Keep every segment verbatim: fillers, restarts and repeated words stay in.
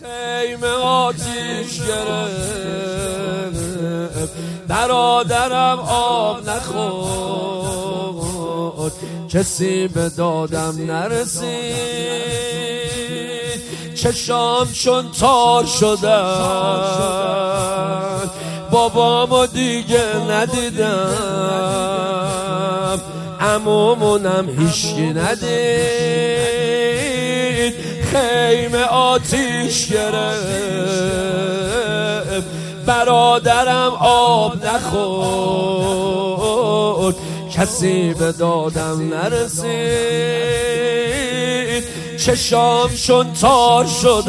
خیمه آتیش گرفت، برادرم آب نخورد، کسی به دادم نرسید، چشام چون تار شدن، بابامو دیگه ندیدم، عمومونم هیچکی ندید. خیمه آتیش گرفت، برادرم آب نخورد، کسی به دادم نرسید، چشامشون تار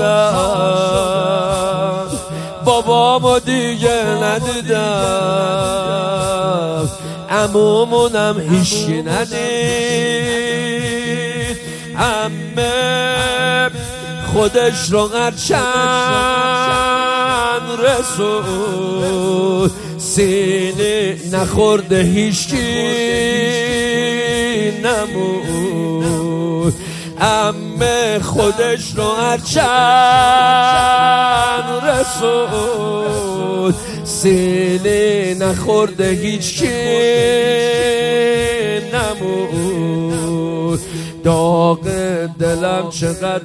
شدن، بابامو دیگه ندیدم، عمومونم هیچی ندید. عمه خودش رو هرچند رسود، سینه نخورده هیچکی نمود. عمه خودش رو هرچند رسود، سینه نخورده هیچکی نمود. داغ دلم چقدر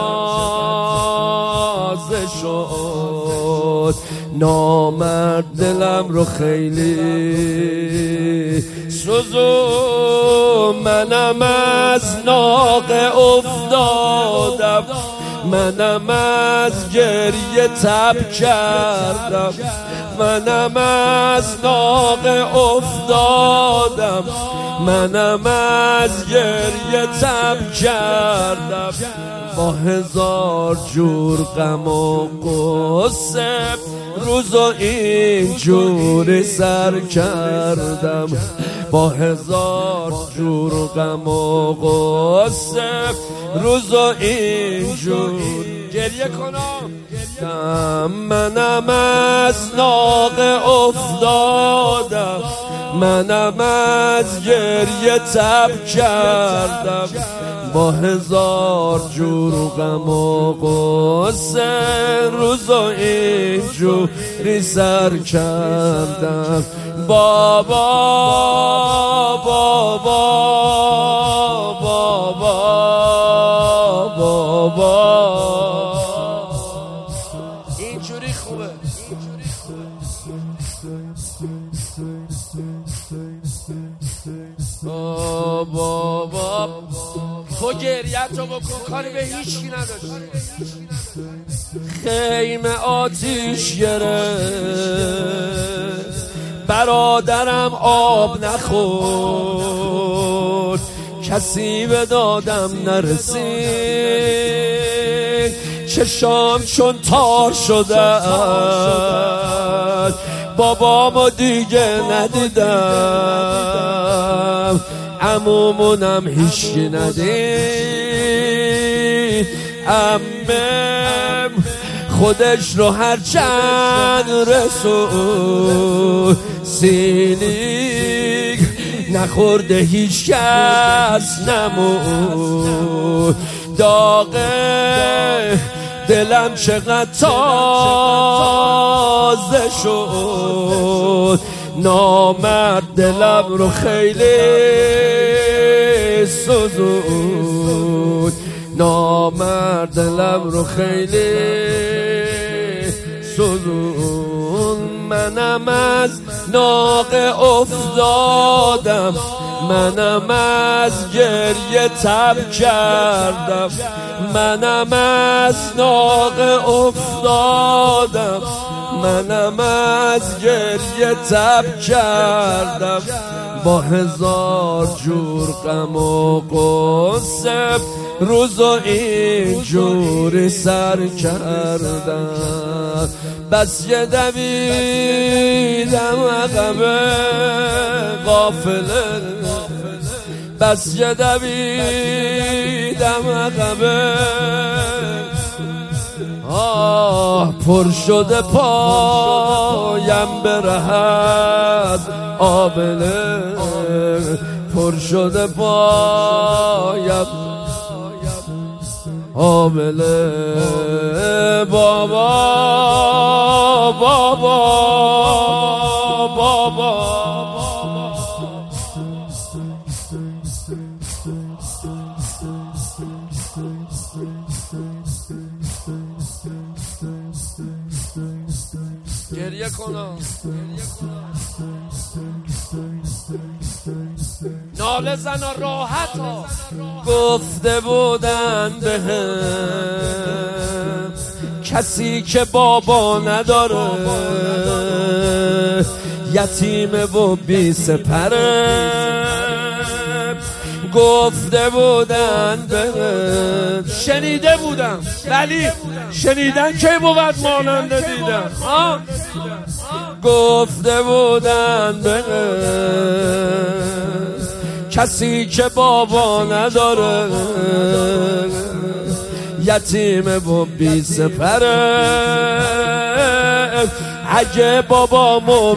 تازه شد، نامرد دلم رو خیلی سوزون. منم از ناقه افتادم، منم از گریه تب کردم، منم از ناقه افتادم، منم از گریه تب کردم. با هزار جور غم و غصه روزو اینجوری سر کردم، با هزار جور غم و غصه روزو اینجور گریه کنم. منم از ناقه افتادم، منم از گریه تب کردم، با هزار جور غم و غصه روزو اینجوری سر کردم. بابا بابا بابا بابا اینجوری خوبه. بابا تو گریه‌تو بکن، کاری به هیچکی نداشتی. خیمه آتیش گرفت، برادرم آب نخورد، کسی به دادم نرسید، چشام چون تار شدن، بابامو دیگه ندیدم، عمومونم هیچکی ندید. عمم خودش رو هرچند رسود، سینی نخورده هیچ کس نمود. داغه دلم چقدر تازه شد، نامرد دلم رو خیلی سوزود، نامرد دلم رو خیلی سوزون. منم از ناقه افتادم، منم از گریه تب کردم، منم از ناقه افتادم، منم از گریه تب کردم، با هزار جور غم و غصه روزو اینجوری سر کردم. بس یه دویدم عقبه غافله، بس یه دویدم عقبه، آه پر شده پایم برهد آبله، پر شده پایم آبله بابا بابا بابا گریه کنم ناله زن راحت ها گفته بودن بهم کسی که بابا نداره یتیمه و بی سپره گفته بودن بهم شنیده بودم ولی شنیدن که بود مانند دیدم گفته بودن بهم کسی که بابا نداره یتیمه و بی سپره اگه بابامو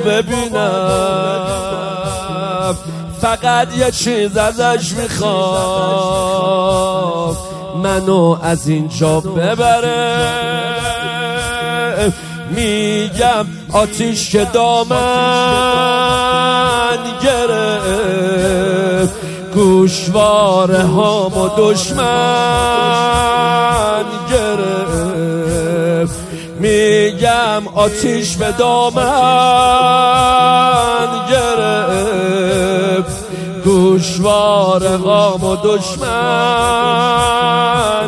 ببینم فقط یه چیز ازش میخوام منو از اینجا ببره میگم آتیش که دامن گرفت گوشواره هامو دشمن گرفت میگم آتیش به دامن گرفت گوشواره هامو دشمن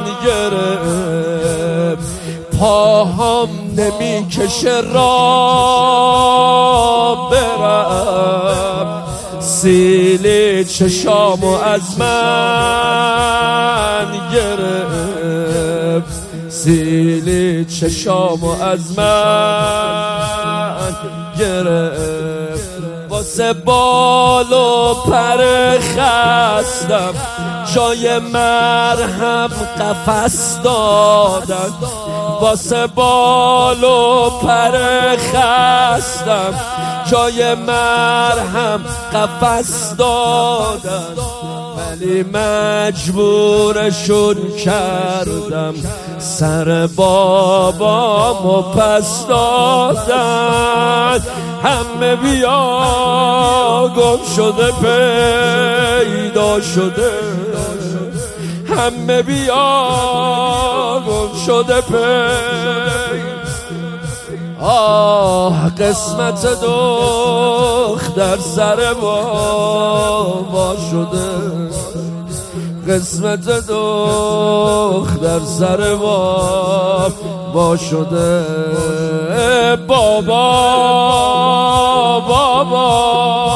گرفت پاهام نمیکشه را برم سیلی چشامو از من گرفت سیلی چشامو از من گرفت واسه بال و پر خستم جای مرهم قفس دادن واسه بال و پر خستم جای مرهم قفس دادن ولی مجبورشون کردم سر بابامو پس دادن همه بیا گم شده پیدا شده همه بیا گم شده پیدا آه قسمت دختر سر بابا شده قسمت دختر سر بابا شده بابا بابا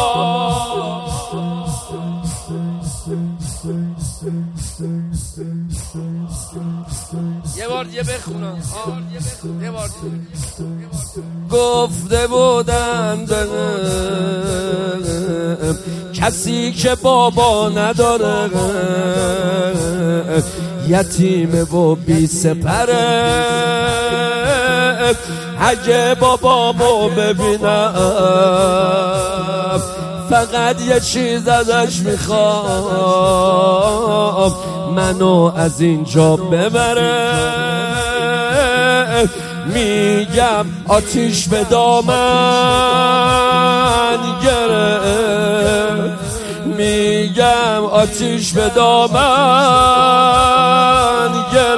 یه بار دیگه بخونم یه بار دیگه گفته بودن بهم کسی که بابا نداره یتیمه و بی سپره اگه بابامو ببینم فقط یه چیز ازش میخوام منو از اینجا ببره میگم آتیش به دامن گرفت میگم آتیش به دامن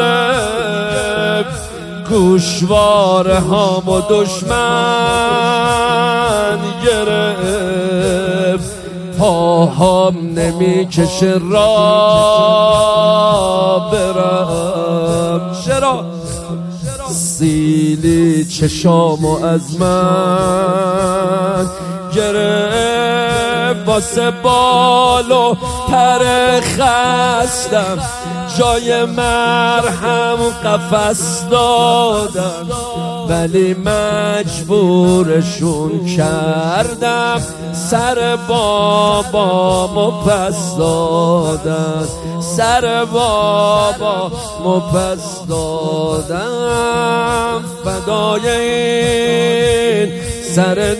گرفت گوشواره هامو دشمن گرفت پاهام نمیکشه را برم چرا سیلی چشامو از من گرفت واسه بال و پر خستم جای مرهم قفس دادم ولی مجبورشون کردم سر بابامو پس دادن سر بابامو پس دادم فدای این سر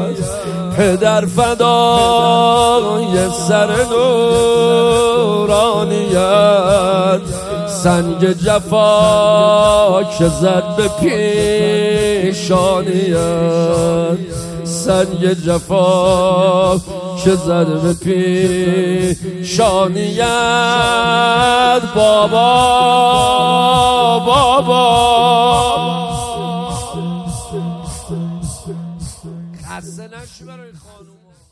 نورانیت پدر فدای سر نورانیت پیشانیت، سنگ جفا که زد به پیشانیت، سنگ جفا که زد به پیشانیت. بابا بابا خسته نشی برای خانوما.